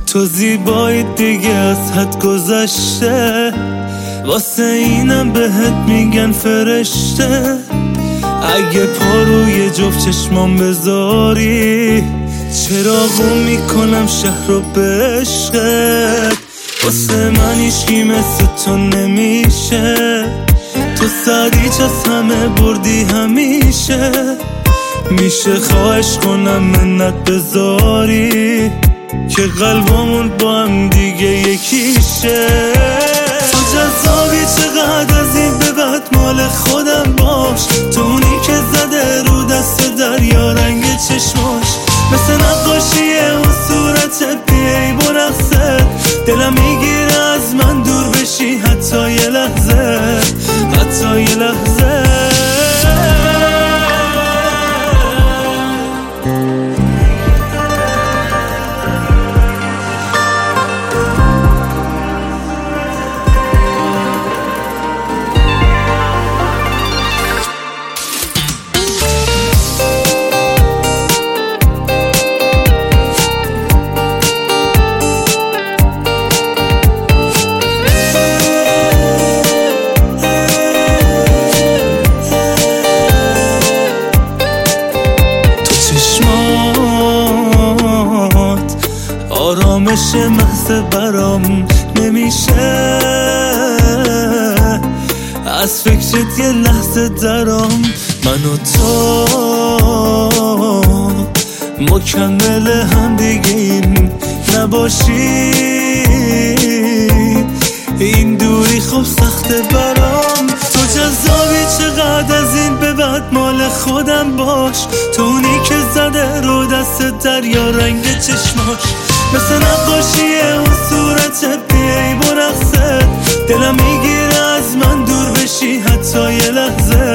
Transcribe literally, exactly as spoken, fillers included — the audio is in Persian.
تو زیبایی دیگه از حد گذشته، واسه اینم بهت میگن فرشته. اگه پا روی جفت چشمام بذاری، چراغو میکنم شهر رو به عشقت. واسه من هیچکی مثل تو نمیشه، تو سادیچ از همه بردی همیشه. میشه خواهش کنم منت بذاری که قلبمون با هم دیگه یکیشه. تو جذابی چقدر از این به بعد مال خودم باش، تو اونی که زده رو دست دریا رنگ چشماش. مثل نقاشیه اون صورت بیایی برقصت، دلم میگیره از من دور بشی حتی یه لحظه، حتی یه لحظه. آرامش محض برام نمیشه، از فکرت یه لحظه درام. من و تو مکمل هم دیگیم نباشی، این دوری خوب سخته برام. تو جذابی چقدر از این به بعد مال خودم باش، تو اونی که زده رو دست دریا رنگ چشماش. مثل نقاشیه اون صورت بیایی برقصت، دلم میگیره از من دور بشی حتی یه لحظه،